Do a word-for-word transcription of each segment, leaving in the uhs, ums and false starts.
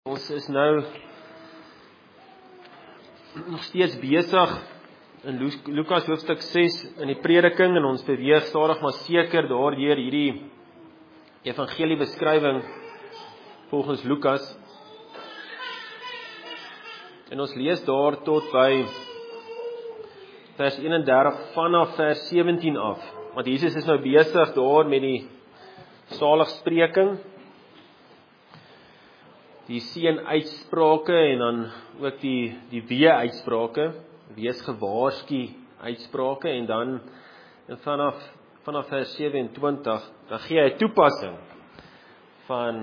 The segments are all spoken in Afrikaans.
Ons is nou nog steeds besig in Lukas hoofstuk ses in die prediking en ons beweeg stadig maar seker daardeur hierdie evangelie beskrywing volgens Lukas. En ons lees daar tot by vers eenendertig vanaf vers sewentien af. Want Jesus is nou besig daar met die saligspreking, die seën uitsprake en dan ook die die wee uitsprake, wees gewaarsku uitsprake en dan en vanaf vanaf vers sewentwintig dan gee hy 'n toepassing van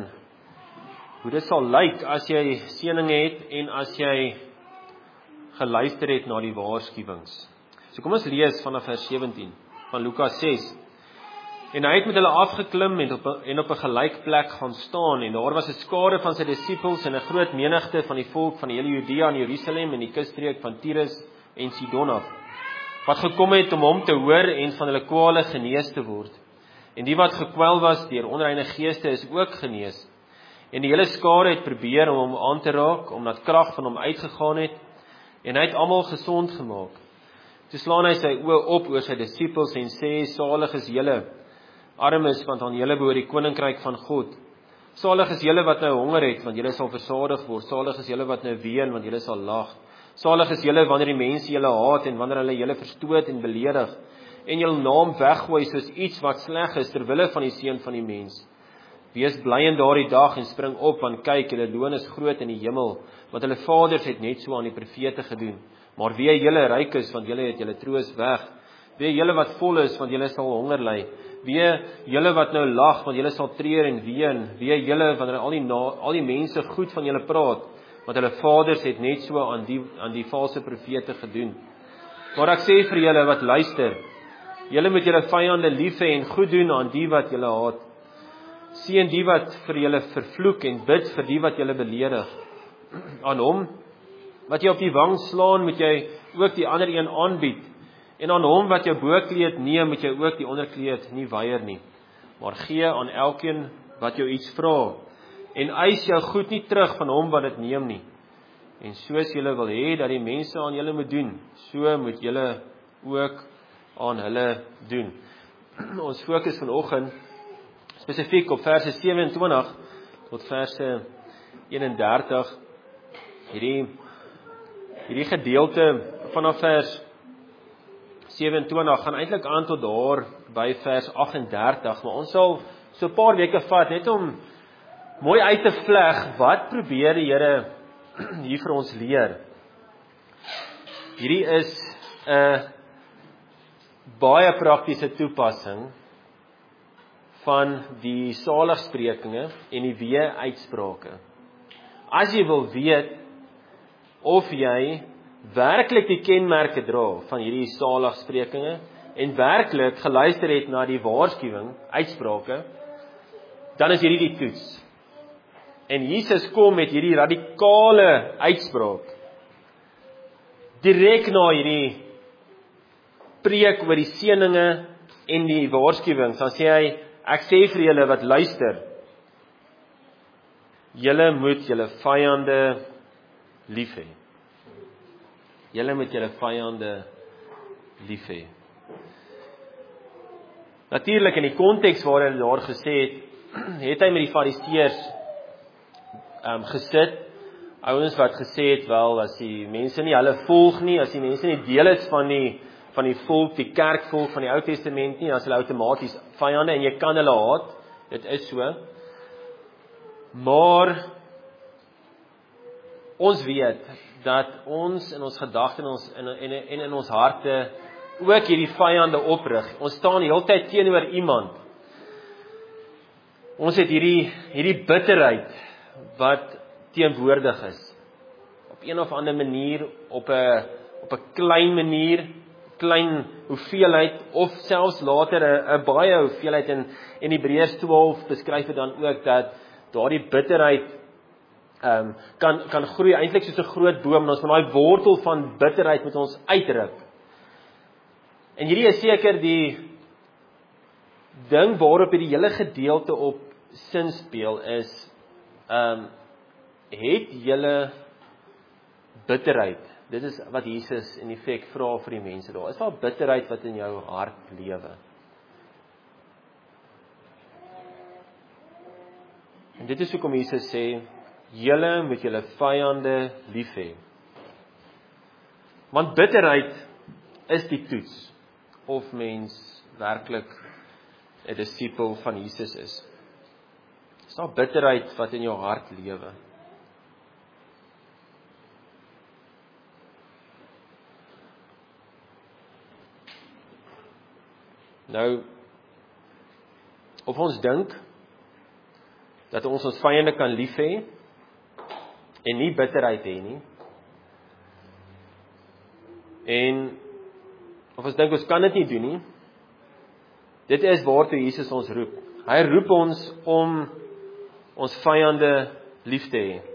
hoe dit sal lyk as jy seëninge het en as jy geluister het na die waarskuwings. So kom ons lees vanaf vers sewentien van Lukas ses. En hy het met hulle afgeklim en op, en op 'n gelyk plek gaan staan, en daar was 'n skare van sy disippels en 'n groot menigte van die volk van die hele Judea en Jerusalem en die kusstreek van Tyrus en Sidon af, wat gekom het om hom te hoor en van hulle kwale genees te word. En die wat gekwel was deur onreine geeste is ook genees. En die hele skare het probeer om hom aan te raak, omdat krag van hom uitgegaan het, en hy het almal gesond gemaak. Toe slaan hy sy oë op oor sy disippels en sê, salig is julle, armes, want aan julle behoort die koninkryk van God. Salig is julle wat nou honger het, want julle sal versadig word. Salig is julle wat nou ween, want julle sal lag. Salig is julle wanneer die mense julle haat en wanneer hulle julle verstoot en beledig en julle naam weggooi soos iets wat sleg is ter wille van die seun van die mens. Wees bly in daardie dag en spring op, want kyk, julle loon is groot in die hemel, want hulle vaders het net so aan die profete gedoen. Maar wee julle ryk is, want julle het julle troos weg. Wee julle wat vol is, want julle sal honger ly. Wee julle wat nou lag, want julle sal treur en ween. Wee julle wanneer al die na, al die mense goed van julle praat, want hulle vaders het net so aan die aan die valse profete gedoen. Maar ek sê vir julle wat luister, julle moet julle vyande lief hê en goed doen aan die wat julle haat. Seën die wat vir julle vervloek en bid vir die wat julle beledig. Aan hom wat jy op die wang slaan, moet jy ook die ander een aanbied. En aan hom wat jou bokleed neem, moet jy ook die onderkleed nie weier nie. Maar gee aan elkeen wat jou iets vra, en eis jou goed nie terug van hom wat dit neem nie. En soos julle wil hê dat die mense aan julle moet doen, so moet julle ook aan hulle doen. Ons fokus vanoggend spesifiek op verse sewentwintig tot verse eenendertig. Hierdie hierdie gedeelte vanaf vers sewentwintig gaan eintlik aan tot daar by vers agt en dertig, maar ons sal so 'n paar weke vat net om mooi uit te vleg wat probeer die Here hier vir ons leer. Hierdie is 'n baie praktiese toepassing van die saligsprekinge en die wee uitsprake. As jy wil weet of jy werklik die kenmerke dra van hierdie saligsprekinge en werklik geluister het na die waarskuwing, uitsprake, dan is hierdie die toets. En Jesus kom met hierdie radikale uitspraak direk na hierdie preek oor die seëninge en die waarskuwings. Dan sê hy, ek sê vir julle wat luister, julle moet julle vyande lief hê. Julle moet julle vyande lief hê. Natuurlik in die konteks waar hy daar gesê het, het hy met die fariseërs um, gesit, ouens wat gesê het, wel, as die mense nie hulle volg nie, as die mense nie deel is van die van die volk, die kerkvolk van die Ou Testament nie, as hulle outomaties vyande en jy kan hulle haat, dit is so. Maar ons weet dat ons in ons gedagte en ons en, en, en in ons harte ook hierdie vyande oprig. Ons staan die hele tyd teenoor iemand. Ons het hierdie hierdie bitterheid wat teenwoordig is. Op een of ander manier, op 'n op 'n klein manier, klein hoeveelheid of selfs later 'n 'n baie hoeveelheid. En en Hebreërs twaalf beskryf dit dan ook dat daardie bitterheid Um, kan, kan groei eintlik soos 'n groot boom, en ons van daai wortel van bitterheid moet ons uitruk. En hierdie is seker die ding waarop die hele gedeelte op sin speel is, um, het julle bitterheid? Dit is wat Jesus in effek vra vir die mense daar. Is daar bitterheid wat in jou hart lewe? En dit is hoekom Jesus sê, julle moet julle vyande lief hê. Want bitterheid is die toets, of mens werklik 'n disipel van Jesus is. Is daar bitterheid wat in jou hart lewe? Nou, of ons dink dat ons ons vyande kan lief hê en nie bitterheid hê nie. En of ons dink ons kan dit nie doen nie. Dit is waartoe Jesus ons roep. Hy roep ons om ons vyande lief te hê.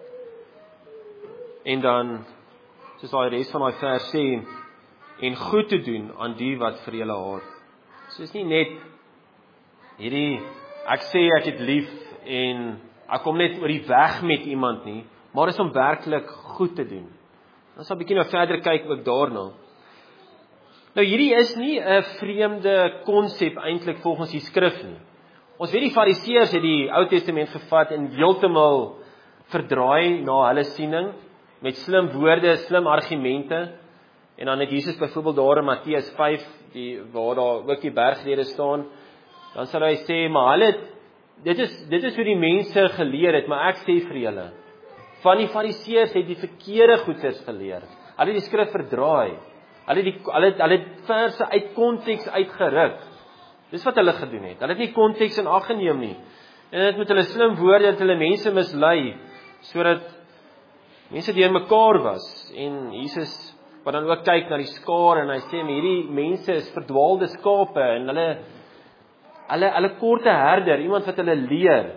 En dan, soos daai res van daai vers sê, en goed te doen aan die wat vir julle haat. So is nie net hierdie, ek sê ek het lief en ek kom net oor die weg met iemand nie, maar is om werklik goed te doen. Ons sal 'n bietjie nou verder kyk ook daarna. Nou hierdie is nie 'n vreemde konsep eintlik volgens die skrif nie. Ons weet die Fariseërs het die Ou Testament gevat en heeltemal verdraai na hulle siening met slim woorde, slim argumente. En dan het Jesus byvoorbeeld daar in Matteus vyf, die waar daar ook die bergrede staan, dan sal hy sê, maar hulle dit is dit is hoe die mense geleer het, maar ek sê vir julle, van die Fariseërs het die verkeerde goeders geleer. Hulle het die skrif verdraai. Hulle het die hulle hulle het verse uit konteks uitgeruk. Dis wat hulle gedoen het. Hulle het nie konteks in ag geneem nie. En dit met hulle slim woorde dat hulle mense mislei sodat mense deur mekaar was. En Jesus wat dan ook kyk na die skare en hy sê hierdie mense is verdwaalde skape en hulle hulle hulle korte herder, iemand wat hulle leer.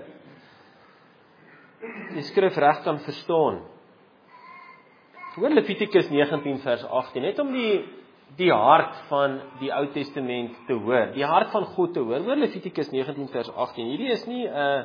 Die skrif reg kan verstaan. Hoor Levitikus negentien vers agttien, net om die die hart van die Ou Testament te hoor, die hart van God te hoor. Hoor Levitikus negentien vers agttien. Hierdie is nie 'n uh,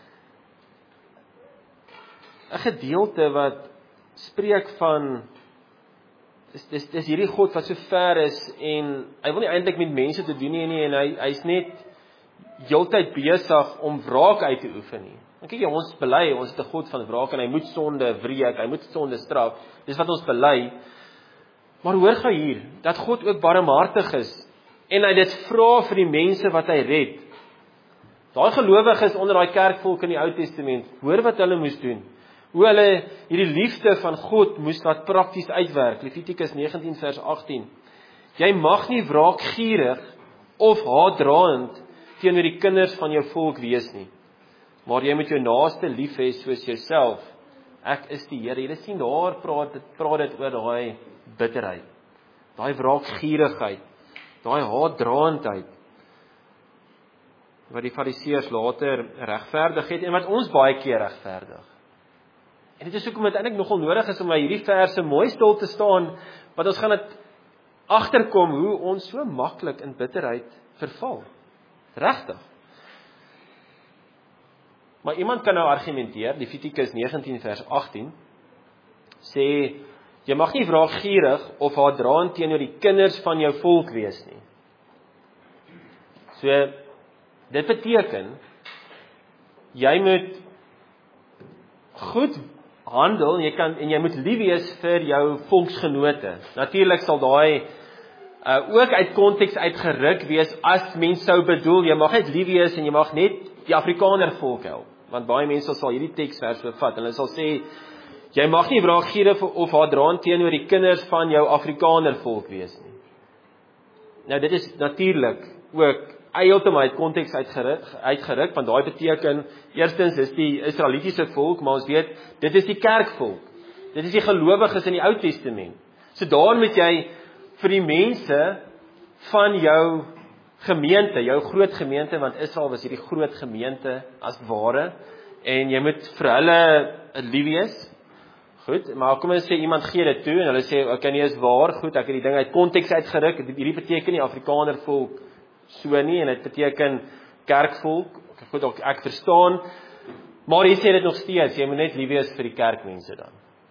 'n gedeelte wat spreek van dis dis dis hierdie God wat so ver is en hy wil nie eintlik met mense te doen nie en hy hy's net heeltyd besig om wraak uit te oefen nie. En kyk jy, ons bely, ons het 'n God van wraak en hy moet sonde wreek, hy moet sonde straf. Dis wat ons bely. Maar hoor gou hier, dat God ook barmhartig is en hy dit vra vir die mense wat hy red. Daai gelowiges onder daai kerkvolk in die Ou Testament, hoor wat hulle moes doen. Hoe hulle hierdie liefde van God moes laat prakties uitwerk. Levitikus negentien vers agttien. Jy mag nie wraakgierig of haatdraand teenoor die kinders van jou volk wees nie. Maar jy moet jou naaste lief hê soos jouself. Ek is die Here. Jy sien daar praat dit praat dit oor daai bitterheid. Daai wraakgierigheid, daai haatdraandheid wat die Fariseërs later regverdig het en wat ons baie keer regverdig. En dit is hoekom dit eintlik nogal nodig is om by hierdie verse mooi stil te staan, want ons gaan dit agterkom hoe ons so maklik in bitterheid verval. Regtig. Maar iemand kan nou argumenteer, Levitikus negentien vers agttien, sê, jy mag nie wraakgierig of haatdraand teenoor die kinders van jou volk wees nie. So, dit beteken, jy moet goed handel, en jy, kan, en jy moet lief wees vir jou volksgenote. Natuurlik sal daai uh, ook uit konteks uitgeruk wees, as mens sou bedoel, jy mag net lief wees, en jy mag net die Afrikaner volk help. Want baie mense sal hierdie teksvers bevat, en hulle sal sê, jy mag nie wraakgierig of haatdraand teenoor die kinders van jou Afrikaner volk wees nie. Nou dit is natuurlik ook heeltemal uit konteks uitgeruk, uitgeruk, want daai beteken, eerstens is die Israelitiese volk, maar ons weet, dit is die kerkvolk. Dit is die gelowiges in die Ou Testament. So daar moet jy vir die mense van jou gemeente, jou groot gemeente, want Israel was hierdie groot gemeente as ware, en jy moet vir hulle lief wees. Goed, maar kom ons sê iemand gee dit toe, en hulle sê, ok, nie is waar, goed, ek het die ding uit konteks uitgeruk, hierdie beteken nie Afrikaner volk so nie, en dit beteken kerkvolk, goed, ek verstaan, Maar hier sê dit nog steeds, jy moet net lief wees vir die kerkmense dan.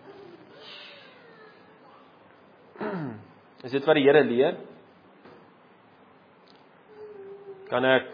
Is dit wat die Here leer? Kan ek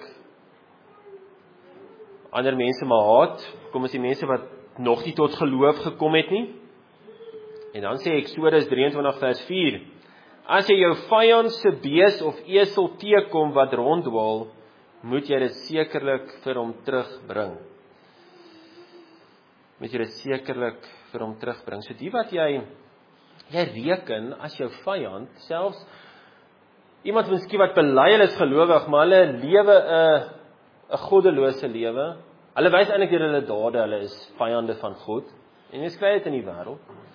ander mense maar haat? Kom as die mense wat nog nie tot geloof gekom het nie? En dan sê Eksodus drieëntwintig vers vier, as jy jou vyand se bees of esel teekom wat ronddwaal, moet jy dit sekerlik vir hom terugbring. Moet jy dit sekerlik vir hom terugbring. So die wat jy jy reken as jou vyand, selfs iemand miskien wat bely hulle is gelowig, maar hulle lewe 'n 'n goddelose lewe. Hulle wys eintlik deur hulle dade, hulle is vyande van God. En jy kry dit in die wêreld.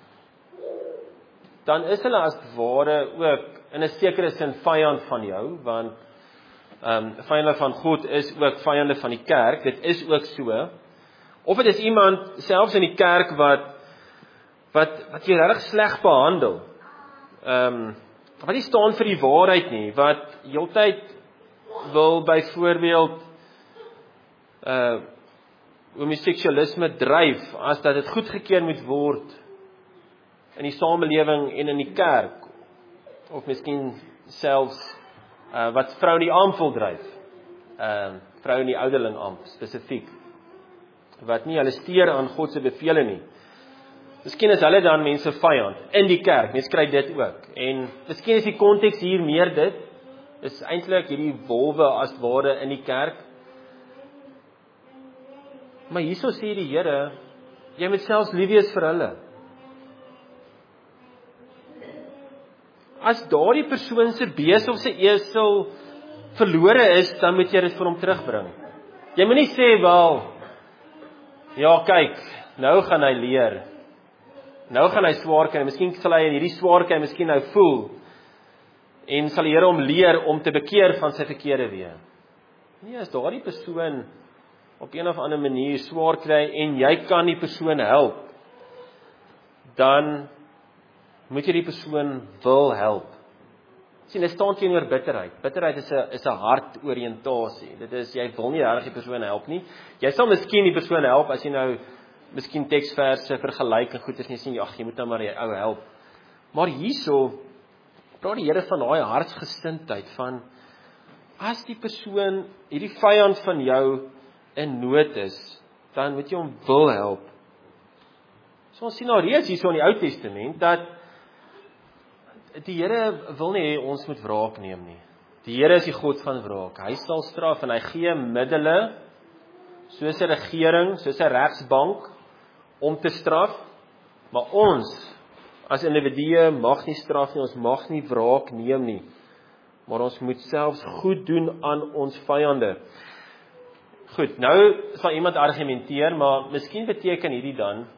Dan is hulle as ware ook in 'n sekere sin vyand van jou, want ehm um, vyande van God is ook vyande van die kerk. Dit is ook so. Of dit is iemand selfs in die kerk wat wat wat jy regtig sleg behandel. Ehm um, wat nie staan vir die waarheid nie, wat heeltyd wil byvoorbeeld uh homoseksualisme dryf as dat dit goedgekeur moet word in die samelewing en in die kerk, of miskien selfs uh, wat vrou in die ampt wil dryf, uh, vrou in die ouderling ampt spesifiek, wat nie hulle steur aan God se bevele nie. Miskien is hulle dan mense vyand in die kerk, mens kry dit ook, en miskien is die konteks hier meer dit, is eintlik hierdie wolwe as ware in die kerk. Maar hierso sê die Here, jy moet selfs lief wees vir hulle. As daardie persoon se bees of sy esel verlore is, dan moet jy dit vir hom terugbring. Jy moet nie sê, wel, ja kyk, nou gaan hy leer. Nou gaan hy swaar kry, miskien sal hy in hierdie swaar kry, miskien nou voel, en sal die Here hom leer om te bekeer van sy verkeerde weë. Nee, as daardie persoon op een of ander manier swaar kry, en jy kan die persoon help, dan moet jy die persoon wil help. Sien, dit staan teenoor bitterheid. Bitterheid is 'n is 'n hartoriëntasie. Dit is, jy wil nie regtig die persoon help nie. Jy sal miskien die persoon help, as jy nou miskien teksverse vergelyk en goed is nie, sien, ag, jy moet nou maar die ou help. Maar hierso praat die Here van daai hartsgesindheid, van, as die persoon, hierdie vyand van jou, in nood is, dan moet jy hom wil help. So ons sien nou reeds hierso in die Ou Testament, dat die Here wil nie hê ons moet wraak neem nie. Die Here is die God van wraak. Hy sal straf, en hy gee middele, soos 'n regering, soos 'n regsbank, om te straf, maar ons, as individue, mag nie straf nie, ons mag nie wraak neem nie, maar ons moet selfs goed doen aan ons vyande. Goed, nou sal iemand argumenteer, maar miskien beteken hierdie dan,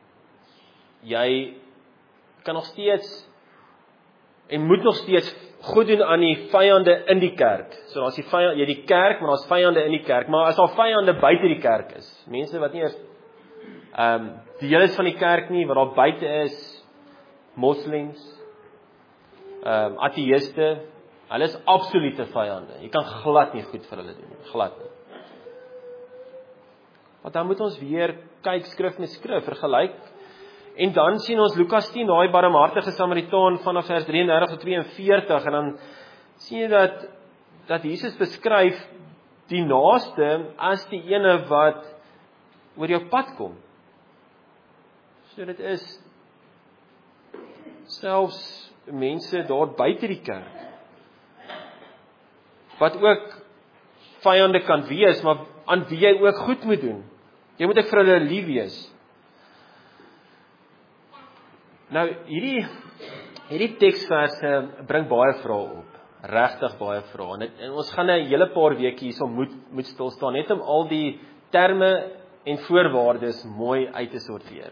jy kan nog steeds, en moet nog steeds goed doen aan die vyande in die kerk. So daar's die vyand, jy die kerk, maar daar's vyande in die kerk, maar as daar vyande buite die kerk is, mense wat nie eers ehm um, deel is van die kerk nie, wat daar buite is, moslems, ehm um, ateïste, hulle is absolute vyande. Jy kan glad nie goed vir hulle doen, glad nie. Want dan moet ons weer kyk skrif met skrif, vergelyk. En dan sien ons Lukas tien, daai barmhartige Samaritaan vanaf vers drieëndertig tot tweeënveertig, en dan sien jy dat dat Jesus beskryf die naaste as die ene wat oor jou pad kom. So dit is selfs mense daar buite die kerk wat ook vyande kan wees, maar aan wie jy ook goed moet doen. Jy moet ek vir hulle lief wees. Nou, hierdie, hierdie teksverse bring baie vrae op, regtig baie vrae, en, en ons gaan 'n hele paar weke hierso moet, moet stil staan, net om al die terme en voorwaardes mooi uit te sorteer.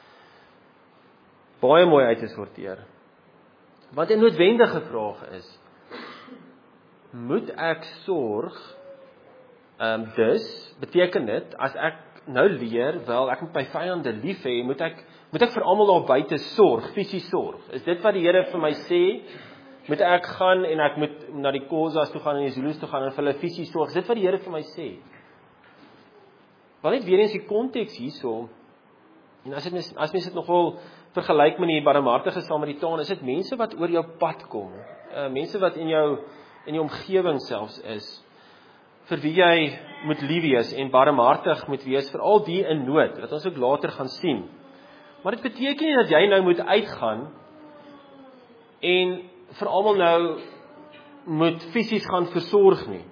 Baie mooi uit te sorteer. Want 'n noodwendige vraag is, moet ek sorg, um, dus, beteken dit, as ek nou leer, wel, ek moet my vyande lief hê, moet ek Moet ek vir almal daar buite sorg, fisies sorg? Is dit wat die Here vir my sê? Moet ek gaan en ek moet na die Khoisas toe gaan en die Zulus toe gaan en vir hulle fisies sorg? Is dit wat die Here vir my sê? Want net weer eens die konteks hierso, en as dit as mens dit nogal vergelyk met die barmhartige Samaritaan, is dit mense wat oor jou pad kom, uh, mense wat in jou in jou omgewing selfs is, vir wie jy moet lief wees en barmhartig moet wees, veral die in nood, wat ons ook later gaan sien. Maar dit beteken nie dat jy nou moet uitgaan en vir almal nou moet fisies gaan versorg nie.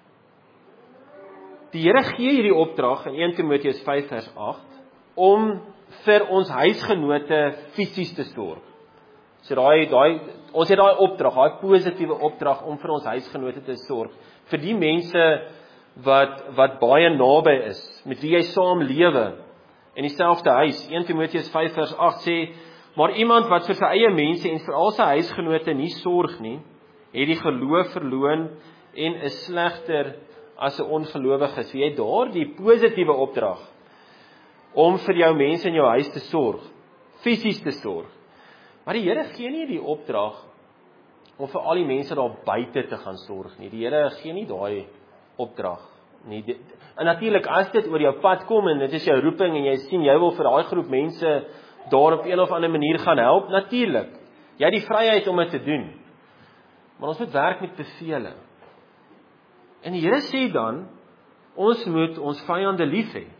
Die Here gee hierdie opdrag in Eerste Timoteus vyf vers agt om vir ons huisgenote fisies te sorg. So daai daai ons het daai opdrag, daai positiewe opdrag om vir ons huisgenote te sorg, vir die mense wat wat baie naby is, met wie jy saam lewe in dieselfde huis. Eerste Timoteus vyf vers agt sê, maar iemand wat vir sy eie mense en vir al sy huisgenote nie sorg nie, het die geloof verloon en is slegter as 'n ongelowige. So jy het daar die positiewe opdrag om vir jou mense in jou huis te sorg, fisies te sorg. Maar die Here gee nie die opdrag om vir al die mense daar buite te gaan sorg nie. Die Here gee nie daai opdrag nie. En natuurlik as dit oor jou pad kom en dit is jou roeping en jy sien jy wil vir daai groep mense daar op een of ander manier gaan help, natuurlik. Jy het die vryheid om dit te doen. Maar ons moet werk met bevele. En die Here sê dan, ons moet ons vyande lief hê.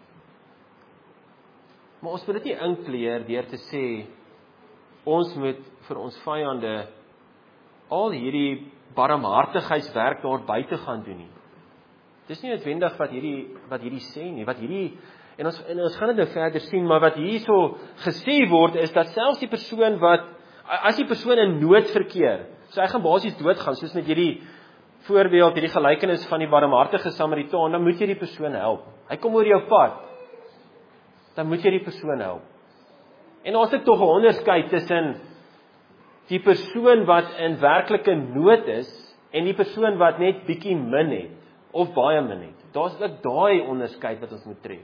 Maar ons moet dit nie inkleer deur te sê, ons moet vir ons vyande al hierdie barmhartigheidswerk daar buite gaan doen nie. Dis nie noodwendig wat hierdie wat hierdie sê nie, wat hierdie en ons en ons gaan dit nou verder sien, maar wat hierso gesê word is dat selfs die persoon wat as die persoon in nood verkeer, so hy gaan basies doodgaan, soos met hierdie voorbeeld, hierdie gelykenis van die barmhartige Samaritaan, dan moet jy die persoon help. Hy kom oor jou pad. Dan moet jy die persoon help. En ons het tog 'n onderskeid tussen die persoon wat in werklike nood is en die persoon wat net bietjie min het of baie min het. Daar's ook daai onderskeid wat ons moet tref.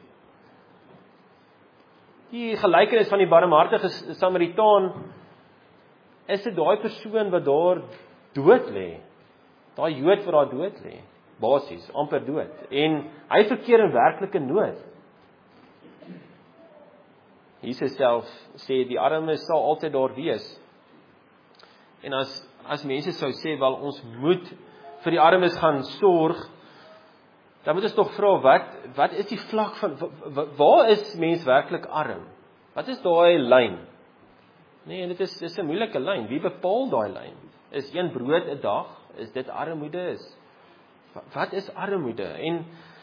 Die gelykenis van die barmhartige Samaritaan is dit daai persoon wat daar dood lê. Daai Jood wat daar dood lê, basies amper dood. En hy verkeer in werklike nood. Jesus self sê die armes sal altyd daar wees. En as as mense sou sê wel ons moet vir die armes gaan sorg, dan moet ons tog vra wat wat is die vlak van waar is mens werklik arm? Wat is daai lyn? Nee, en dit is dis 'n moeilike lyn. Wie bepaal daai lyn? Is een brood 'n dag? Is dit armoede is? Wat is armoede? En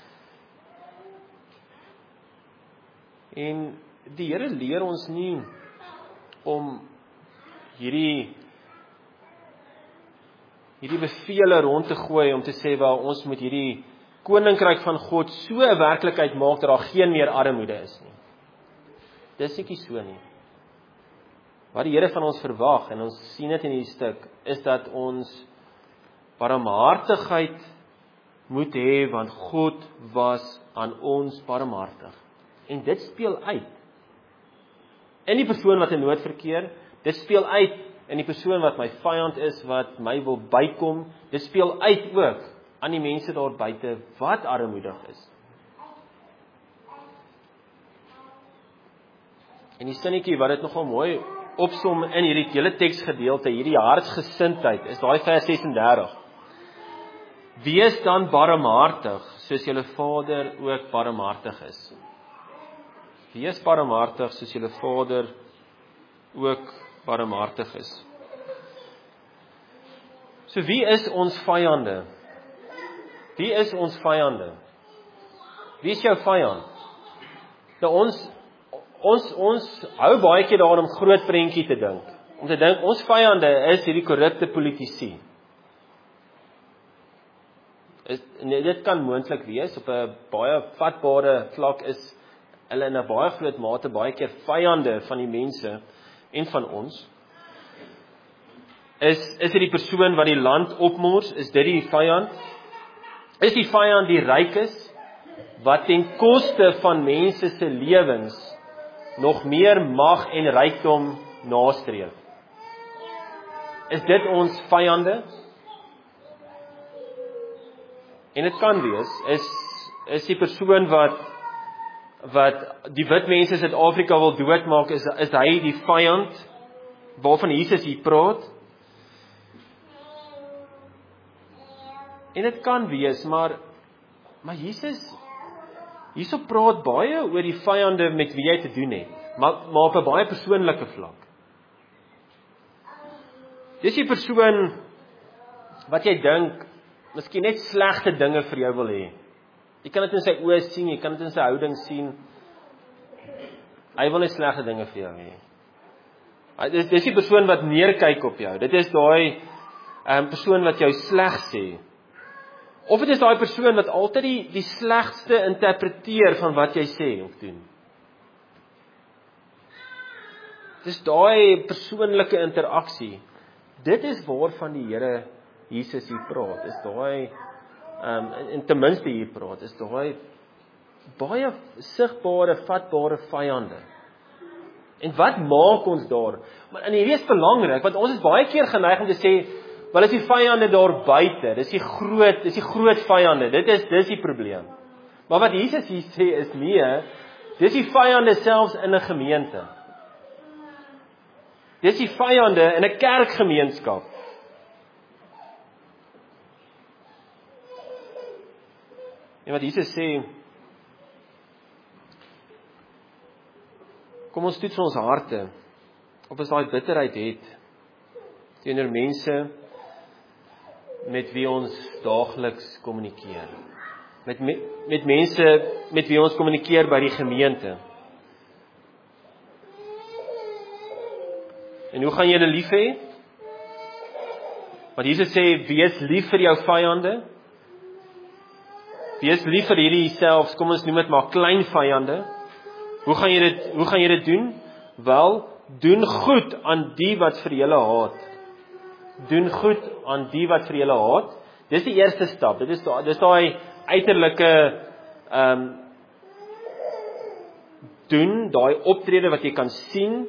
en die Here leer ons nie om hierdie hierdie bevele rond te gooi om te sê wel ons moet hierdie koninkryk van God so 'n werklikheid maak dat daar geen meer armoede is nie. Dis netjie so nie. Wat die Here van ons verwag en ons sien dit in hierdie stuk is dat ons barmhartigheid moet hê want God was aan ons barmhartig. En dit speel uit in die persoon wat in nood verkeer, dit speel uit in die persoon wat my vyand is, wat my wil bykom, dit speel uit ook aan die mense daar buite wat armoedig is. En die sinnetjie wat dit nogal mooi opsom in hierdie hele teksgedeelte, hierdie hartsgesindheid, is daai vers ses en dertig. Wees dan barmhartig, soos julle Vader ook barmhartig is. Wees barmhartig, soos julle Vader ook barmhartig is. So wie is ons vyande? Wie is ons vyande? Wie is jou vyand? Nou ons ons ons hou baie keer daarom om groot prentjie te dink. Om te dink ons vyande is hierdie korrupte politici. Is, nee, dit kan moontlik wees op 'n baie vatbare vlak is hulle in 'n baie groot mate baie keer vyande van die mense en van ons. Is is dit die persoon wat die land opmors? Is dit die vyand? Is die vyand die rykes wat ten koste van mense se lewens nog meer mag en rykdom nastreef? Is dit ons vyande? En dit kan wees, is is die persoon wat wat die wit mense in Suid-Afrika wil doodmaak, is, is hy die vyand waarvan Jesus hier praat? En dit kan wees, maar maar Jesus hierso praat baie oor die vyande met wie jy te doen het, maar, maar op 'n baie persoonlike vlak. Dis die persoon wat jy dink, miskien net slegte dinge vir jou wil hê. Jy kan dit in sy oë sien, jy kan dit in sy houding sien. Hy wil net slegte dinge vir jou hê. Dis, dis die persoon wat neerkyk op jou. Dit is daai um, persoon wat jou sleg sê. Of dit is daai persoon wat altyd die, die slegste interpreteer van wat jy sê of doen. Dis daai persoonlike interaksie. Dit is waarvan die Here Jesus hier praat. Is daai um, en ten minste hier praat, is daai baie sigbare, vatbare vyande. En wat maak ons daar? Maar in hierdie is belangrik, want ons is baie keer geneig om te sê, wel is die vyande daar buite, dis die groot, dis die groot vyande, dit is, dis die probleem. Maar wat Jesus hier sê is nee, dis die vyande selfs in 'n gemeente. Dis die vyande in 'n kerkgemeenskap. En wat Jesus sê, kom ons toets ons harte, of ons daai bitterheid het, teenoor mense, met wie ons daagliks kommunikeer. Met, met, met mense, met wie ons kommunikeer by die gemeente. En hoe gaan jy hulle lief hê? Want Jesus sê, wees lief vir jou vyande. Wees lief vir hierdie selfs, kom ons noem dit maar klein vyande. Hoe gaan jy dit, hoe gaan jy dit doen? Wel, doen goed aan die wat vir julle haat. Doen goed aan die wat vir julle haat. Dis die eerste stap. Dit is daai dis daai uiterlike ehm um, doen, daai optrede wat jy kan sien.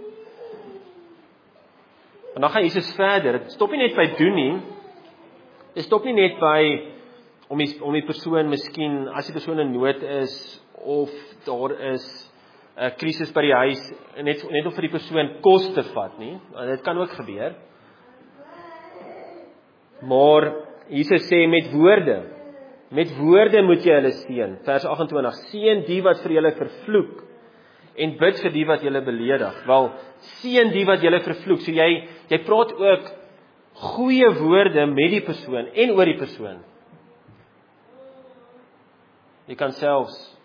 En dan gaan Jesus verder. Dit stop nie net by doen nie. Dit stop nie net by om die, om die persoon miskien, as die persoon in nood is, of daar is 'n krisis by die huis, net, net om vir die persoon kos te vat nie. Dit kan ook gebeur. Maar Jesus sê met woorde, met woorde moet jy hulle seën. Vers agt en twintig, seën die wat vir julle vervloek, en bid vir die wat julle beledig. Wel, seën die wat julle vervloek. So jy, jy praat ook goeie woorde met die persoon, en oor die persoon. Jy kan selfs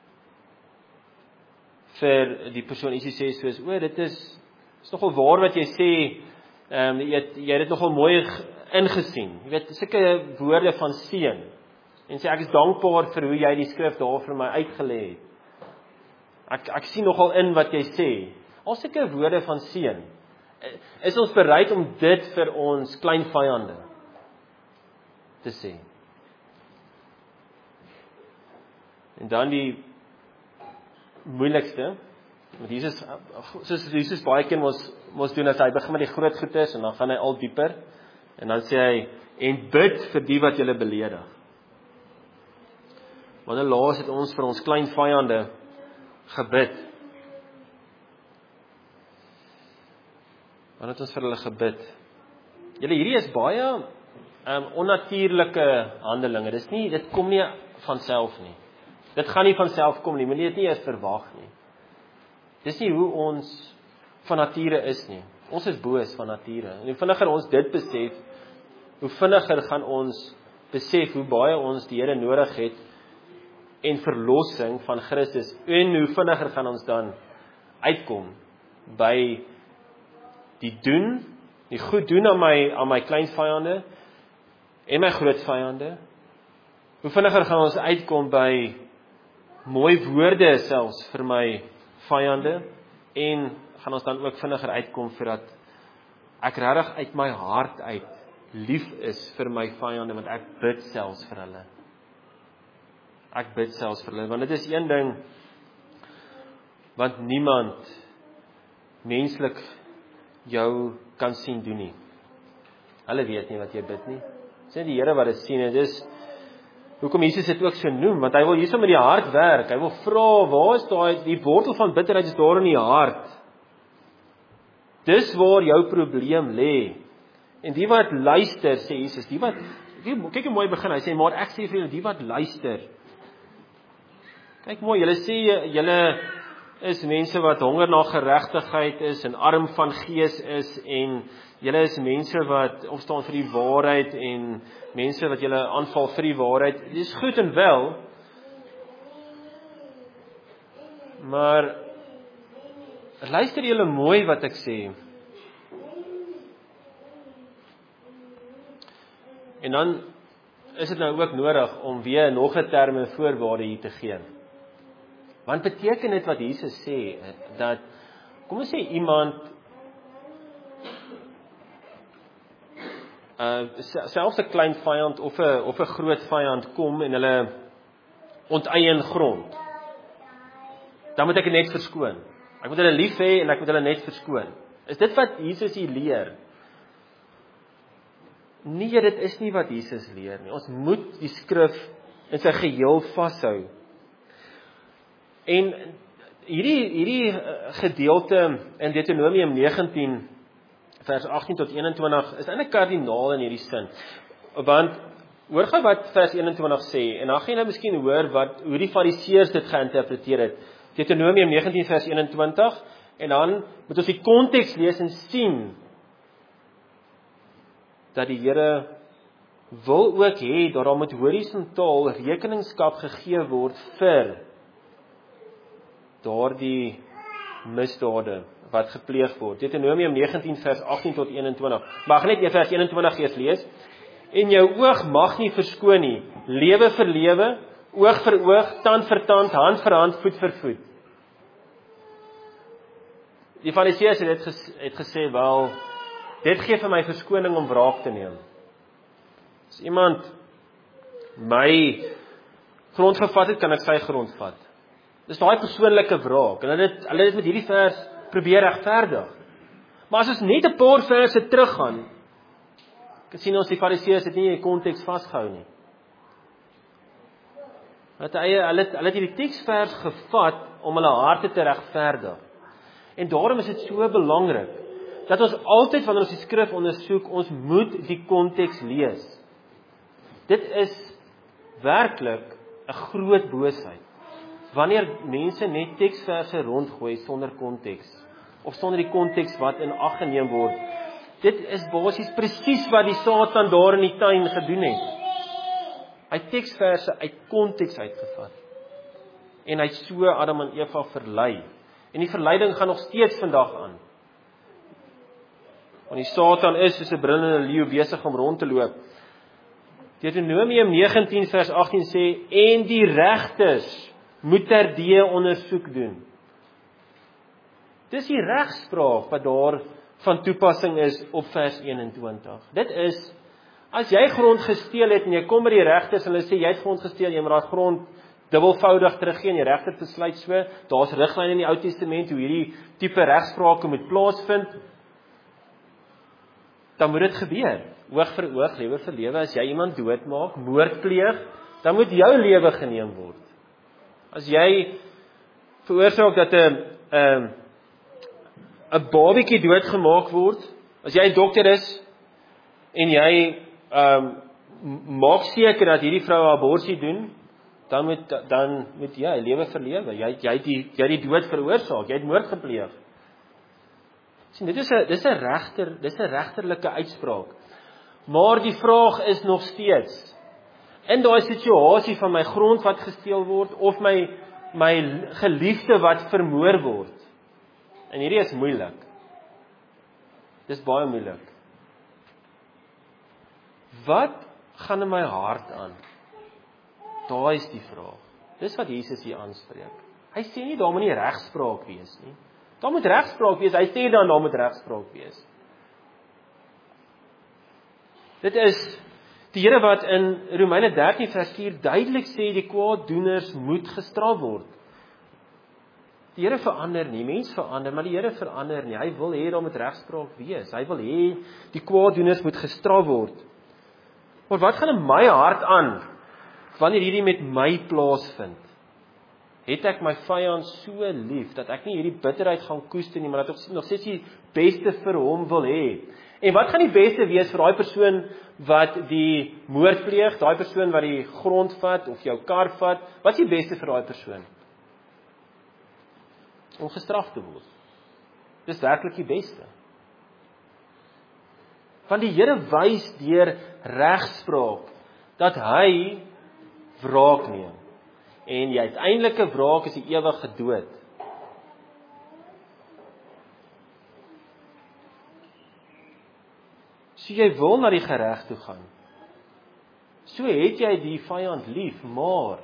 vir die persoon ietsie sê soos, o, dit is, is nogal waar wat jy sê, um, jy, jy het dit nogal mooi ingesien. Jy weet, sulke woorde van seën. En sê, ek is dankbaar vir hoe jy die skrif daar vir my uitgelê het. Ek, ek sien nogal in wat jy sê. Al sulke woorde van seën. Is ons bereid om dit vir ons klein vyande te sê? En dan die moeilikste, want Jesus, soos Jesus baie keer mos, mos doen, as hy begin met die groot goedes, en dan gaan hy al dieper, en dan sê hy, en bid vir die wat julle beledig. Wanneer laas het ons vir ons klein vyande gebid? Wanneer het ons vir hulle gebid? Julle, hierdie is baie um, onnatuurlike handelinge, dis nie, dit kom nie van self nie. Dit gaan nie van self kom nie, moet jy dit nie eers verwag nie. Dis nie hoe ons van nature is nie. Ons is boos van nature. En hoe vinniger ons dit besef, hoe vinniger gaan ons besef hoe baie ons die Here nodig het en verlossing van Christus. En hoe vinniger gaan ons dan uitkom by die doen, die goed doen aan my aan my klein vyande en my groot vyande. Hoe vinniger gaan ons uitkom by mooi woorde selfs vir my vyande, en gaan ons dan ook vinniger uitkom vir dat ek regtig uit my hart uit lief is vir my vyande, want ek bid selfs vir hulle. Ek bid selfs vir hulle, want dit is een ding wat niemand menslik jou kan sien doen nie. Hulle weet nie wat jy bid nie. Dis net die Here wat dit sien, en dis hoekom Jesus dit ook so noem, want hy wil hierso met die hart werk. Hy wil vra, waar is daai die wortel van bitterheid is daar in die hart? Dis waar jou probleem lê. En die wat luister, sê Jesus, die wat kyk hoe mooi begin. Hy sê, maar ek sê vir julle, die wat luister. Kyk mooi, julle sê julle is mense wat honger na geregtigheid is en arm van gees is en julle is mense wat opstaan vir die waarheid en mense wat julle aanval vir die waarheid. Dit is goed en wel, maar luister julle mooi wat ek sê. En dan is dit nou ook nodig om weer nog 'n term en voorwaarde hier te gee. Want beteken dit wat Jesus sê, dat, kom ons sê iemand, uh, selfs 'n klein vyand of 'n of 'n groot vyand kom en hulle onteien grond, dan moet ek dit net verskoon. Ek moet hulle lief hê en ek moet hulle net verskoon. Is dit wat Jesus hier leer? Nee, dit is nie wat Jesus leer nie. Ons moet die skrif in sy geheel vashou. En hierdie hierdie gedeelte in Deuteronomium negentien vers agttien tot eenentwintig is eintlik kardinaal in hierdie sin. Want hoor gou wat vers eenentwintig sê en dan gaan jy nou miskien hoor wat hoe die Fariseërs dit geïnterpreteer het. Deuteronomium negentien vers eenentwintig en dan moet ons die konteks lees en sien dat die Here wil ook hê dat daar moet horisontaal rekeningskap gegee word vir daardie misdade wat gepleeg word. Deuteronomium negentien vers agttien tot eenentwintig. Mag net eers vers eenentwintig eers lees. En jou oog mag nie verskoon nie. Lewe vir lewe, oog vir oog, tand vir tand, hand vir hand, voet vir voet. Die Fariseërs het dit ges, het gesê, wel, dit gee vir my verskoning om wraak te neem. As iemand my grond gevat het, kan ek sy grond vat. Dis daai persoonlike wraak. En hulle het hulle het met hierdie vers probeer regverdig. Maar as ons net 'n paar verse teruggaan, kan sien ons die Fariseërs het nie die konteks vasgehou nie. Want hy hulle het hulle het hierdie teksvers gevat om hulle harte te regverdig. En daarom is dit so belangrik dat ons altyd wanneer ons die skrif ondersoek, ons moet die konteks lees. Dit is werklik 'n groot boosheid. Wanneer mense net teksverse rondgooi sonder konteks of sonder die konteks wat in ag geneem word. Dit is basies presies wat die Satan daar in die tuin gedoen het. Hy het teksverse uit konteks uitgevat. En hy het so Adam en Eva verlei. En die verleiding gaan nog steeds vandag aan. Want die Satan is soos 'n brullende leeu besig om rond te loop. Deuteronomium negentien vers agttien sê, en die regters moet terdee ondersoek doen. Dis die regspraak wat daar van toepassing is op vers eenentwintig. Dit is, as jy grond gesteel het en jy kom by die regters en hulle sê jy het grond gesteel, jy moet daai grond dubbelvoudig teruggee en die regter besluit so, daar's riglyne in die Ou Testament hoe hierdie tipe regsprake moet plaasvind, dan moet dit gebeur. Oog vir oog, lewe vir lewe. As jy iemand doodmaak, moord pleeg, dan moet jou lewe geneem word. As jy veroorsaak dat 'n 'n 'n babietjie doodgemaak word, as jy 'n dokter is en jy um, maak seker dat hierdie vrou 'n abortus doen, dan moet dan moet jy lewe vir lewe. Jy jy die jy die dood veroorsaak, jy het moord gepleeg. Sien, dit is 'n dis 'n regter, dis 'n regterlike uitspraak. Maar die vraag is nog steeds, in daai situasie van my grond wat gesteel word, of my, my geliefde wat vermoor word, en hierdie is moeilik, dis baie moeilik, wat gaan in my hart aan? Daai is die vraag. Dis wat Jesus hier aanspreek. Hy sê nie, daar moet nie regspraak wees nie. Daar moet regspraak wees, hy sê dan, daar moet regspraak wees. Dit is die Here wat in Romeine dertien vers vier duidelik sê, die kwaaddoeners moet gestraf word. Die Here verander nie, mens verander, maar die Here verander nie. Hy wil hê daar moet regspraak wees. Hy wil hê die kwaaddoeners moet gestraf word. Maar wat gaan in my hart aan wanneer hierdie met my plaasvind, het ek my vyand so lief, dat ek nie hierdie bitterheid gaan koester nie, maar dat ek nog steeds die beste vir hom wil hê. En wat gaan die beste wees vir daai persoon wat die moord pleeg, daai persoon wat die grond vat, of jou kar vat, wat is die beste vir daai persoon? Om gestraf te word. Dis werklik die beste. Want die Here wys deur regspraak, dat hy wraak neem. En die uiteindelike wraak is die ewige dood. So jy wil na die gereg toe gaan. So het jy die vyand lief, maar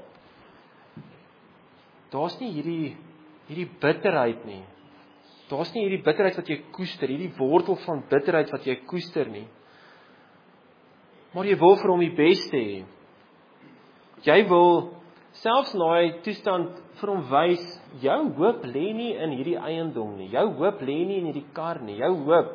daar's nie hierdie hierdie bitterheid nie. Daar's nie hierdie bitterheid wat jy koester, hierdie wortel van bitterheid wat jy koester nie. Maar jy wil vir hom die beste hê. Jy wil selfs na hy toestand vir hom wys, jou hoop lê nie in hierdie eiendom nie. Jou hoop lê nie in hierdie kar nie. Jou hoop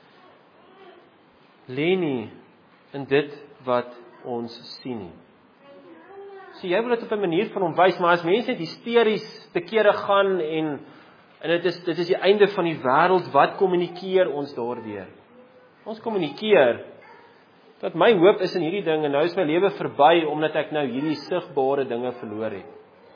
lê nie in dit wat ons sien nie. So jy wil dit op 'n manier vir hom wys, maar as mense net hysteries te kere gaan en en dit is dit is die einde van die wêreld, wat kommunikeer ons daardeur? Ons kommunikeer dat my hoop is in hierdie ding en nou is my lewe verby omdat ek nou hierdie sigbare dinge verloor het.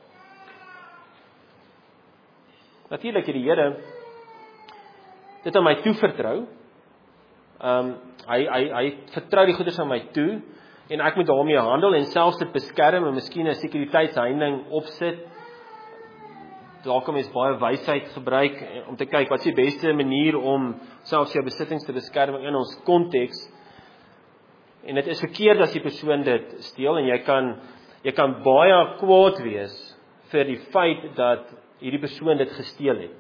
Natuurlik het die Here dit aan my toevertrou. Ehm um, hy hy hy vertrou die goeders aan my toe en ek moet daarmee handel en selfs dit beskerm en miskien 'n sekuriteitsheining opsit. Daar kan mens baie wysheid gebruik om te kyk wat is die beste manier om selfs jou besittings te beskerm in ons konteks. En dit is verkeerd as die persoon dit steel en jy kan jy kan baie kwaad wees vir die feit dat hierdie persoon dit gesteel het.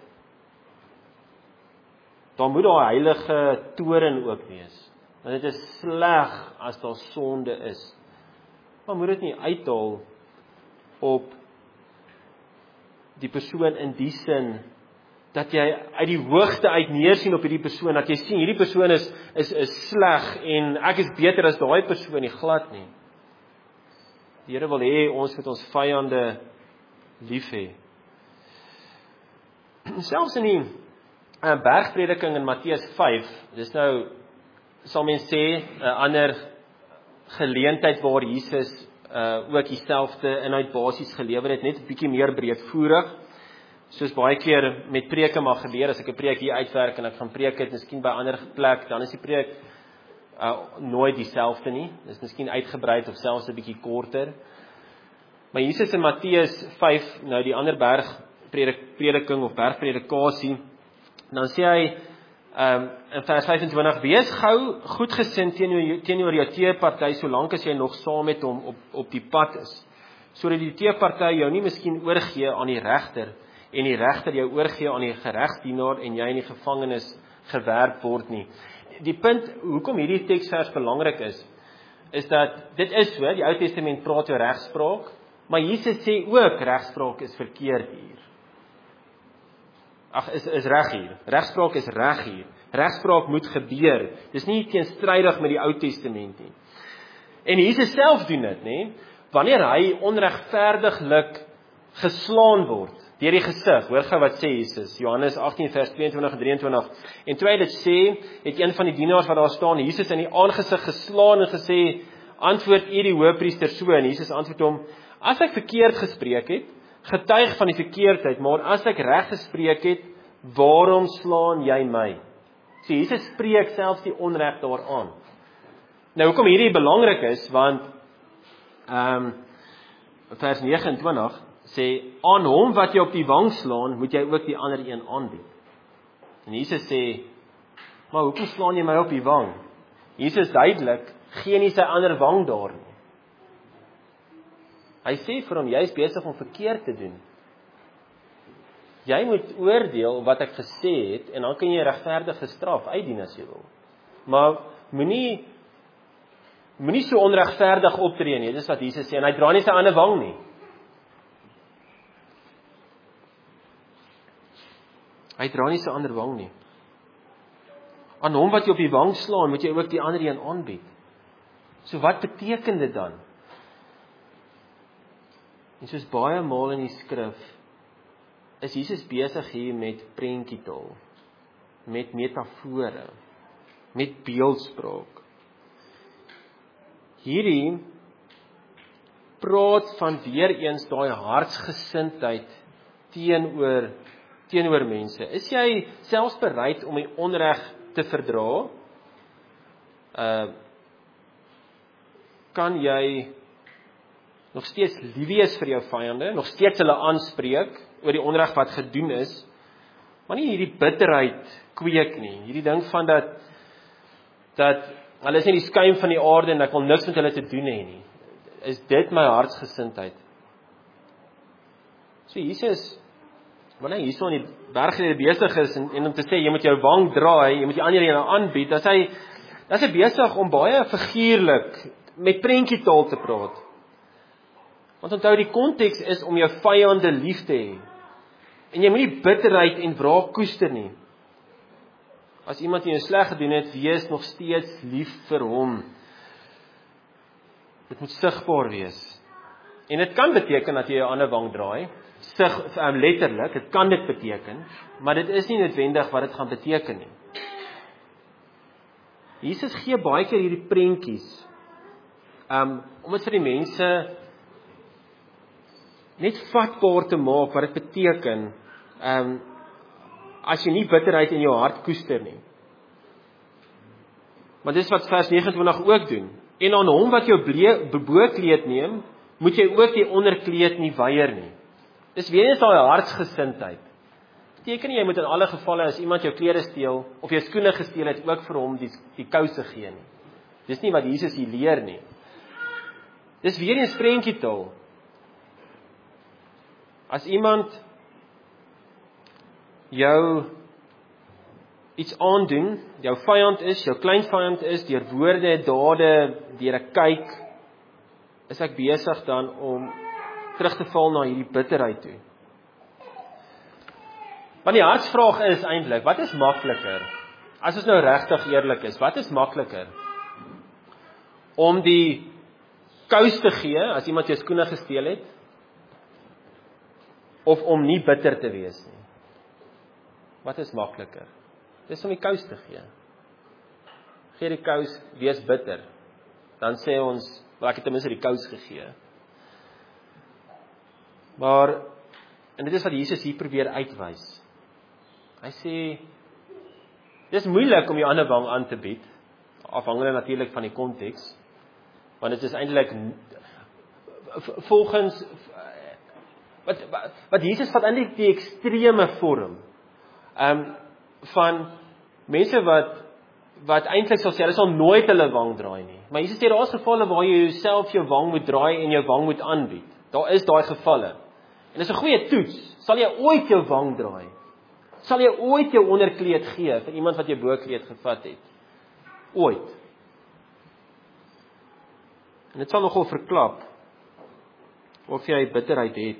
Dan moet daar 'n heilige toren ook wees. Want dit is sleg as daar sonde is. Maar moet dit nie uithaal op die persoon in die sin dat jy uit die hoogte uit neersien op hierdie persoon, dat jy sien hierdie persoon is is is sleg en ek is beter as daai persoon nie, glad nie. Die Here wil hê ons moet ons vyande lief hê. Selfs in die uh, bergprediking in Matteus vyf, dis nou sal mens sê 'n uh, ander geleentheid waar Jesus uh, ook dieselfde inhoud basies gelewer het, net 'n bietjie meer breedvoerig. Soos baie keer met preke mag gebeur, as ek 'n preek hier uitwerk en ek gaan preek het, miskien by 'n ander plek, dan is die preek uh, nooit dieselfde nie. Dis miskien uitgebrei of selfs 'n bietjie korter. Maar Jesus in Matteus vyf, nou die ander bergprediking of bergpredikasie, dan sê hy um, in vers vyf-en-twintig, wees gou goedgesind teenoor, teenoor jou teeparty, solank as jy nog saam met hom op, op die pad is, sodat die teeparty jou nie miskien oorgee aan die regter, en die regter jou oorgee aan die geregsdienaar en jy in die gevangenis gewerp word nie. Die punt, hoekom hierdie teksvers belangrik is, is dat dit is so, die Ou Testament praat oor regspraak, maar Jesus sê ook regspraak is verkeerd hier. Ag, is, is reg hier. Regspraak is reg hier. Regspraak moet gebeur. Dis nie teenstrydig met die Ou Testament nie. En Jesus self doen dit, nê? Wanneer hy onregverdiglik geslaan word deur die gesig, hoor gou wat sê Jesus, Johannes agttien vers tweeëntwintig en drieëntwintig. En toe hy dit sê, het een van die dienaars wat daar staan, Jesus in die aangesig geslaan en gesê, antwoord u die hoëpriester so, en Jesus antwoord hom, as ek verkeerd gespreek het, getuig van die verkeerdheid, maar as ek reg gespreek het, waarom slaan jy my? So Jesus spreek selfs die onreg daaraan. Nou hoekom hierdie belangrik is, want ehm um, vers negenentwintig sê, aan hom wat jy op die wang slaan, moet jy ook die ander een aanbied. En Jesus sê, maar hoekom slaan jy my op die wang? Jesus duidelik, gee nie sy ander wang daar nie. Hy sê vir hom, jy is besig om verkeerd te doen. Jy moet oordeel wat ek gesê het, en dan kan jy regverdige straf uitdien as jy wil. Maar moenie moenie so onregverdig optree nie, dis wat Jesus sê, en hy dra nie sy ander wang nie. Hy dra nie sy ander wang nie. Aan hom wat jy op die wang slaan, moet jy ook die ander een aanbied. So wat beteken dit dan? En soos baie maal in die skrif, is Jesus besig hier met prentjietaal, met metafore, met beeldspraak. Hierdie praat van weer eens daai hartsgesindheid teenoor teenoor mense. Is jy selfs bereid om die onreg te verdra? Uh, kan jy nog steeds lief wees vir jou vyande, nog steeds hulle aanspreek oor die onreg wat gedoen is, maar nie hierdie bitterheid kweek nie, hierdie ding van dat, dat hulle is nie die skuim van die aarde en ek wil niks met hulle te doen hê nie. Is dit my hartsgesindheid? So Jesus, wanneer hy hierso in die bergrede besig is en, en om te sê, jy moet jou wang draai, jy moet die ander ene aanbied, dan is hy, dan is hy besig om baie figuurlik met prentjietaal te praat. Want onthou, die konteks is om jou vyande lief te hê. En jy moet nie bitterheid en wraak koester nie. As iemand jou sleg gedoen het, wees nog steeds lief vir hom. Dit moet sigbaar wees. En dit kan beteken dat jy jou ander wang draai. Sig, um, letterlik, dit kan dit beteken, maar dit is nie noodwendig wat dit gaan beteken nie. Jesus gee baie keer hierdie prentjies, um, om dit vir die mense net vatbaar te maak wat dit beteken, um, as jy nie bitterheid in jou hart koester nie. Maar dis wat vers negenentwintig ook doen. En aan hom wat jou bokleed neem, moet jy ook die onderkleed nie weier nie. Dis weer eens daai hartsgesindheid. Beteken nie jy moet in alle gevalle as iemand jou klere steel of jou skoene gesteel het, ook vir hom die, die kouse gee nie. Dis nie wat Jesus hier leer nie. Dis weer eens prentjietaal. As iemand jou iets aandoen, jou vyand is, jou klein vyand is, deur woorde, dade, deur 'n kyk, is ek besig dan om terug te val na hierdie bitterheid toe. Want die hartsvraag is eintlik, wat is makliker? As ons nou regtig eerlik is, wat is makliker? Om die kous te gee as iemand jou skoene gesteel het, of om nie bitter te wees nie? Wat is makliker? Dis om die kous te gee. Gee die kous, wees bitter. Dan sê ons, wel ek het ten minste die kous gegee. Maar, en dit is wat Jesus hier probeer uitwys. Hy sê, dis moeilik om die ander wang aan te bied, afhangende natuurlik van die konteks, want dit is eintlik volgens wat, wat, wat Jesus vat eintlik die ekstreme vorm um, van mense wat wat eintlik sal sê, hulle sal nooit hulle wang draai nie. Maar Jesus sê, daar is gevalle waar jy jouself jou wang moet draai en jou wang moet aanbied. Daar is daai gevalle. En dis 'n goeie toets. Sal jy ooit jou wang draai? Sal jy ooit jou onderkleed gee vir iemand wat jou bokleed gevat het? Ooit. En dit sal nogal verklap of jy bitterheid het.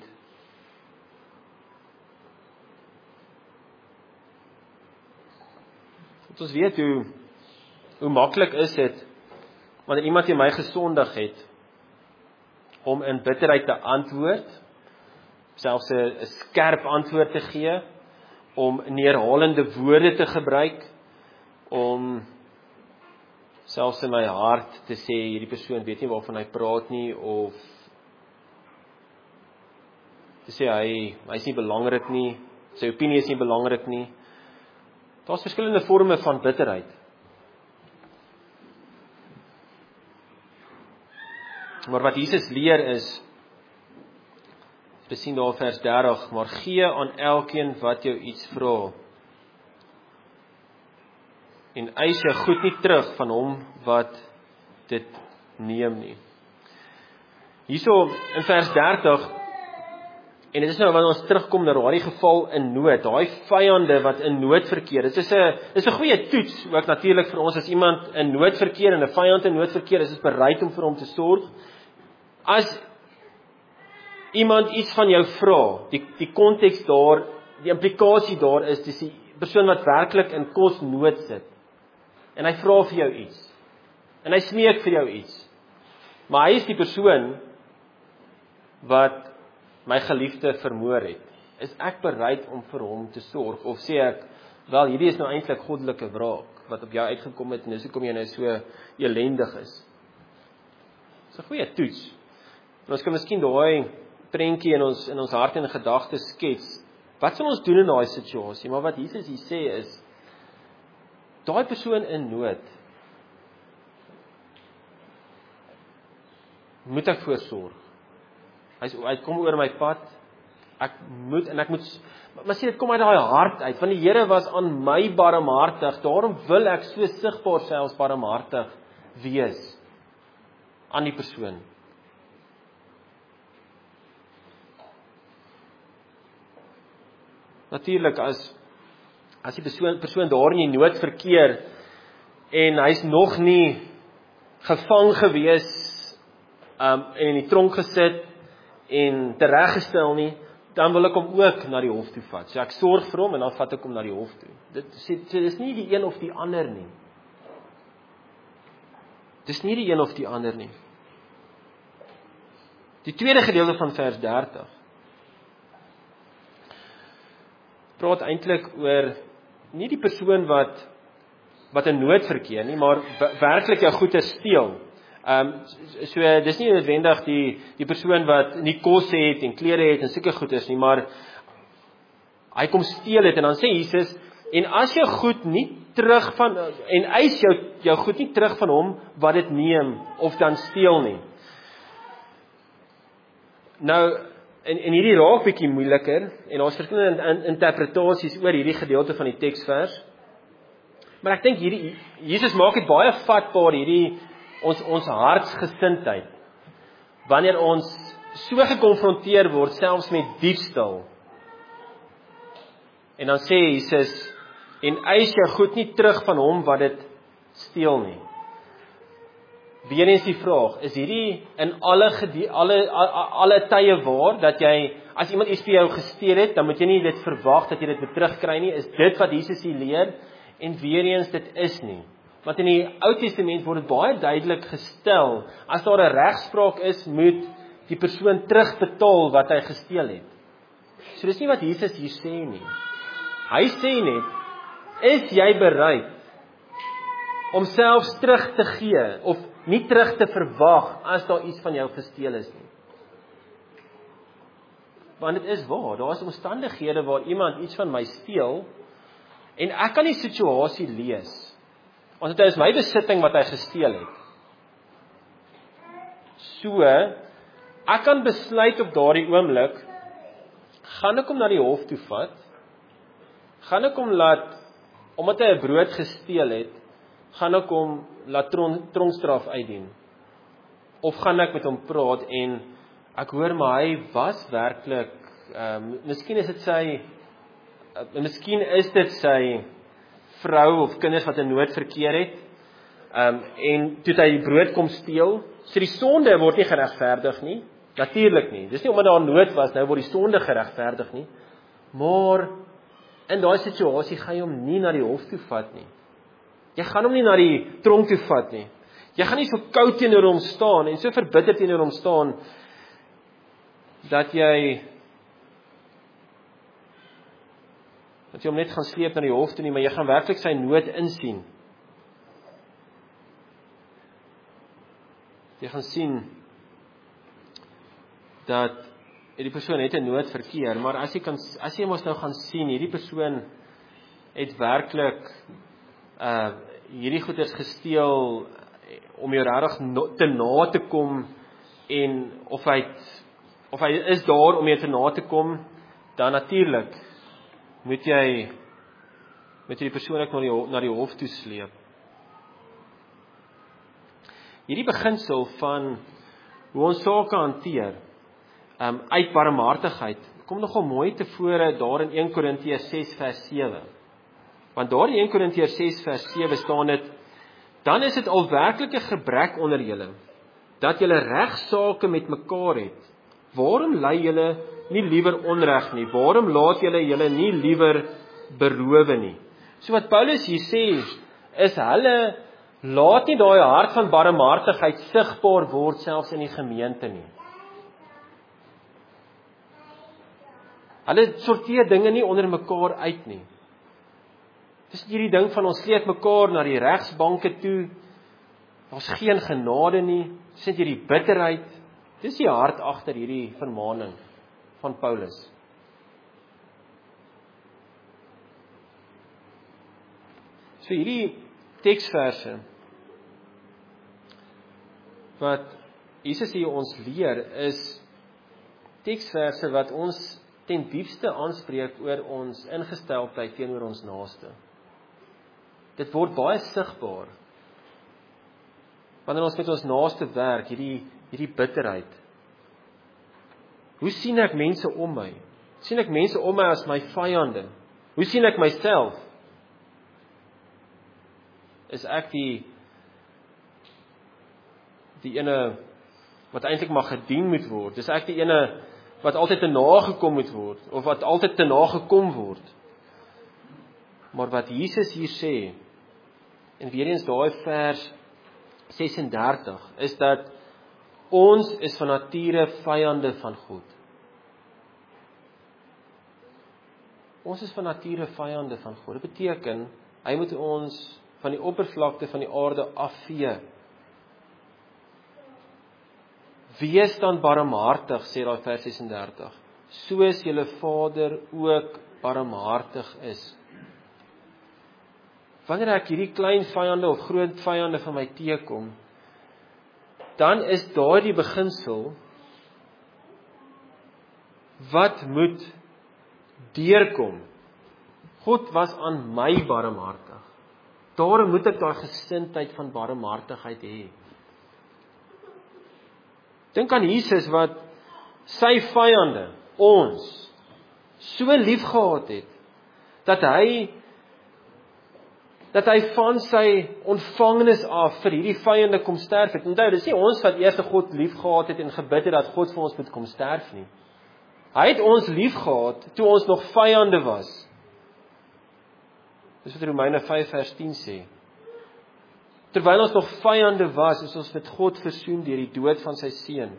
Want ons weet hoe hoe maklik is dit wanneer iemand in my gesondig het om in bitterheid te antwoord, selfs 'n skerp antwoord te gee, om neerhalende woorde te gebruik, om selfs in my hart te sê, hierdie persoon weet nie waarvan hy praat nie, of te sê, hy, hy is nie belangrik nie, sy opinie is nie belangrik nie. Daar is verskillende vorme van bitterheid. Maar wat Jesus leer is, we sien daar vers dertig, maar gee aan elkeen wat jou iets vra, en eis jou goed nie terug van hom wat dit neem nie. Hierso in vers dertig, en dit is nou wanneer ons terugkom na daai geval in nood, daai vyande wat in nood verkeer. Dit is 'n is 'n goeie toets ook natuurlik vir ons as iemand in nood verkeer en 'n vyand in nood verkeer, is ons bereid om vir hom te sorg. As iemand iets van jou vra, die die konteks daar, die implikasie daar is, dis die persoon wat werklik in kos nood sit. En hy vra vir jou iets. En hy smeek vir jou iets. Maar hy is die persoon wat my geliefde vermoor het, is ek bereid om vir hom te sorg, of sê ek, wel, hierdie is nou eintlik goddelike wraak, wat op jou uitgekom het, en dis hoekom jy nou so elendig is. Dis 'n goeie toets. En ons kan miskien daai prentjie in ons, in ons hart en gedagtes skets, wat sal ons doen in daai situasie, maar wat Jesus hier sê is, daai persoon in nood, moet ek voorsorg. Hy sê, hy kom oor my pad, ek moet, en ek moet, maar sê, dit kom uit daai hart uit, want die Here was aan my barmhartig, daarom wil ek so sigbaar selfs barmhartig wees, aan die persoon. Natuurlik, as, as die persoon, persoon daar in die nood verkeer, en hy's nog nie gevang gewees, um, en in die tronk gesit, en tereggestel nie, dan wil ek hom ook na die hof toe vat. So ek sorg vir hom, en dan vat ek hom na die hof toe. Dit sê, so dis nie die een of die ander nie. Dis nie die een of die ander nie. Die tweede gedeelte van vers dertig praat eintlik oor nie die persoon wat wat in nood verkeer nie, maar werklik jou goeder steel. Ehm um, so dis nie noodwendig die die persoon wat nie kos het en klere het en sulke goeders nie, maar hy kom steel dit, en dan sê Jesus, en as jou goed nie terug van en eis jou jou goed nie terug van hom wat dit neem of dan steel nie. Nou en en hierdie raak bietjie moeiliker, en daar's verskillende in, in, interpretasies oor hierdie gedeelte van die teksvers. Maar ek dink hierdie Jesus maak dit baie vatbaar, hierdie ons ons hartsgesindheid. Wanneer ons so gekonfronteer word selfs met diefstal. En dan sê Jesus, en eis jou goed nie terug van hom wat dit steel nie. Weer eens die vraag, is hierdie in alle gede- alle alle, alle tye waar dat jy as iemand iets vir jou gesteel het, dan moet jy nie dit verwag dat jy dit weer terugkry nie. Is dit wat Jesus hier leer? En weer eens dit is nie. Want in die Ou Testament word dit baie duidelik gestel, as daar 'n regspraak is, moet die persoon terugbetaal wat hy gesteel het. So dis nie wat Jesus hier sê nie. Hy sê net, is jy bereid om selfs terug te gee, of nie terug te verwag, as daar iets van jou gesteel is nie. Want dit is waar, daar is omstandighede waar iemand iets van my steel, en ek kan die situasie lees, want dit is my besitting wat hy gesteel het. So, ek kan besluit op daardie oomblik, gaan ek hom na die hof toe vat, gaan ek hom laat, omdat hy 'n brood gesteel het, gaan ek hom laat tron, tronkstraf uitdien, of gaan ek met hom praat, en ek hoor maar hy was werklik, um, miskien is dit sy, uh, miskien is dit sy vrou of kinders wat in nood verkeer het, um, en toe hy die brood kom steel, so die sonde word nie geregverdig nie, natuurlik nie, dis nie omdat daar nood was, nou word die sonde geregverdig nie, maar in daai situasie gaan jy hom nie na die hof toe vat nie. Jy gaan hom nie na die tronk toe vat nie. Jy gaan nie so koud teenoor hom staan en so verbitter teenoor hom staan dat jy dat jy hom net gaan sleep na die hof toe nie, maar jy gaan werklik sy nood insien. Jy gaan sien dat die persoon het 'n nood verkeer, maar as jy kan as jy mos nou gaan sien hierdie persoon het werklik uh hierdie goeders gesteel om jou regtig te na te kom, en of hy of hy is daar om jou te na te kom, dan natuurlik moet jy met jy die persoon ek na die na die hof toe sleep. Hierdie beginsel van hoe ons sake hanteer, um, uit barmhartigheid, kom nogal mooi tevore daar in een Korintiërs ses vers sewe. Want daar in een Korintiërs ses vers sewe staan dit, dan is dit al werklike gebrek onder julle, dat julle regsake met mekaar het. Waarom lei julle nie liewer onreg nie? Waarom laat julle julle nie liewer berowe nie? So wat Paulus hier sê, is hulle laat nie daai hart van barmhartigheid sigbaar word selfs in die gemeente nie. Hulle sorteer dinge nie onder mekaar uit nie. Dis hierdie ding van ons sleep mekaar na die regsbanke toe. Daar's geen genade nie. Dis hierdie bitterheid. Dis die hart agter hierdie vermaaning van Paulus. So hierdie teksverse wat Jesus hier ons leer is teksverse wat ons ten diepste aanspreek oor ons ingesteldheid teenoor ons naaste. Dit word baie sigbaar wanneer ons met ons naaste werk, hierdie hierdie bitterheid. Hoe sien ek mense om my? Sien ek mense om my as my vyande? Hoe sien ek myself? Is ek die die ene wat eintlik maar gedien moet word? Is ek die ene wat altyd te nagekom moet word of wat altyd te nagekom word? Maar wat Jesus hier sê, en weer eens daai vers ses en dertig, is dat ons is van nature vyande van God. Ons is van nature vyande van God. Dit beteken, hy moet ons van die oppervlakte van die aarde afvee. Wees dan barmhartig, sê daai vers ses en dertig, soos julle Vader ook barmhartig is. Wanneer ek hierdie klein vyande of groot vyande van my teekom, dan is daar die beginsel wat moet deurkom. God was aan my barmhartig. Daarom moet ek daai gesindheid van barmhartigheid hê. Dink aan Jesus wat sy vyande, ons, so lief gehad het, dat hy dat hy van sy ontvangenis af vir hierdie vyande kom sterf het. Onthou, dis nie ons wat eers God lief gehad het en gebid het dat God vir ons moet kom sterf nie. Hy het ons lief gehad toe ons nog vyande was. Dis wat Romeine vyf vers tien sê. Terwyl ons nog vyande was, is ons met God versoen deur die dood van sy seun.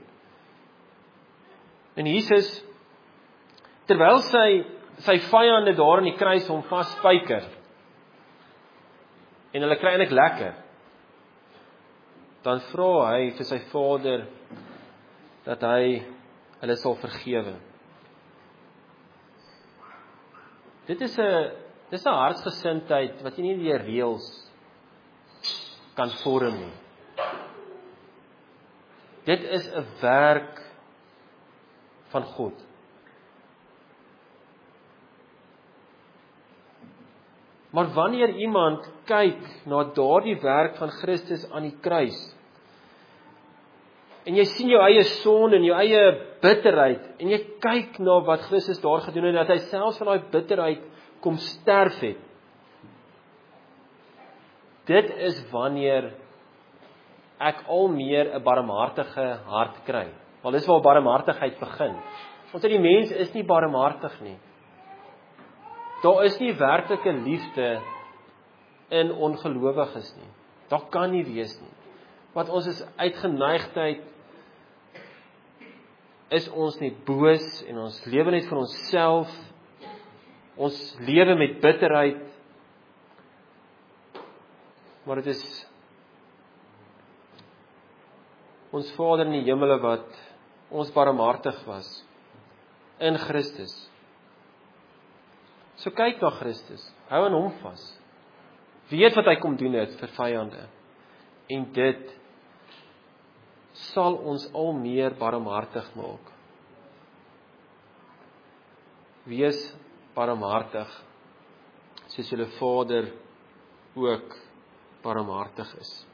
En Jesus, terwyl sy sy vyande daar aan die kruis hom vasspyker, en hulle kry eintlik lekker, dan vra hy vir sy Vader dat hy hulle sal vergewe. Dit is 'n dis 'n hartsgesindheid wat jy nie deur reëls kan vorm nie. Dit is 'n werk van God. Maar wanneer iemand kyk na daardie werk van Christus aan die kruis, en jy sien jou eie sonde en jou eie bitterheid, en jy kyk na wat Christus daar gedoen het, dat hy selfs van daai bitterheid kom sterf het, dit is wanneer ek al meer 'n barmhartige hart kry. Want dis waar barmhartigheid begin. Want die mens is nie barmhartig nie. Daar is nie werklike liefde in ongelowiges nie. Daar kan nie wees nie. Want ons is uitgeneigdheid, is ons net boos en ons lewe net vir onsself. Ons lewe met bitterheid. Maar dit is ons Vader in die hemele wat ons barmhartig was in Christus. So kyk na Christus, hou aan hom vas. Weet wat hy kom doen het vir vyande. En dit sal ons al meer barmhartig maak. Wees barmhartig, soos julle Vader ook barmhartig is.